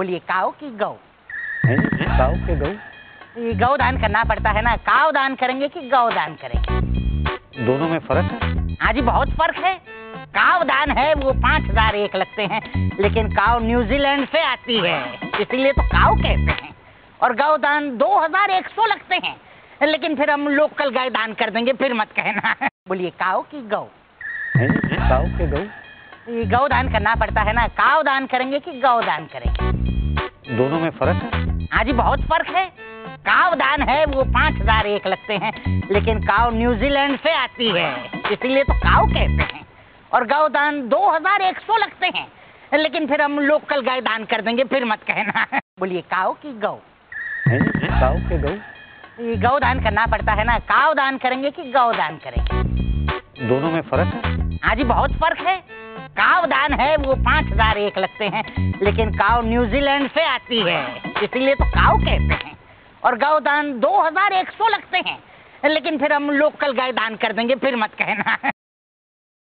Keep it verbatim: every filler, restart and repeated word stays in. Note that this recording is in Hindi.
बोलिए काऊ की गौ? काऊ के गौ? ये गौ दान करना पड़ता है ना। काऊ दान करेंगे कि गौ दान करेंगे? दोनों में फर्क है? हाँ जी, बहुत फर्क है। काऊ दान है वो पाँच हजार एक लगते हैं, लेकिन काऊ न्यूजीलैंड से आती है, इसीलिए तो काऊ कहते हैं। और गौ दान दो हजार एक सौ लगते हैं, लेकिन फिर हम लोकल गाय दान कर देंगे, फिर मत कहना। बोलिए काऊ की गौ? काऊ के गौ? ये गौ दान करना पड़ता है ना। काऊ दान करेंगे कि गौ दान करेंगे? दोनों में फर्क है? हाँ जी, बहुत फर्क है। काऊ दान है वो पाँच हजार एक लगते हैं, लेकिन काऊ न्यूजीलैंड से आती है, इसीलिए तो काऊ कहते हैं। और गौ दान दो हजार एक सौ लगते हैं, लेकिन फिर हम लोकल गाय दान कर देंगे, फिर मत कहना। बोलिए काऊ की गौ? काऊ के गौ? ये गौ दान करना पड़ता है ना। काऊ दान करेंगे कि गौ दान करेंगे? दोनों में फर्क है? हाँ जी, बहुत फर्क है। काऊ दान है वो पाँच हजार एक लगते हैं, लेकिन काऊ न्यूजीलैंड से आती है, इसीलिए तो काऊ कहते हैं। और गौ दान दो हजार एक सौ लगते हैं, लेकिन फिर हम लोकल गाय दान कर देंगे, फिर मत कहना।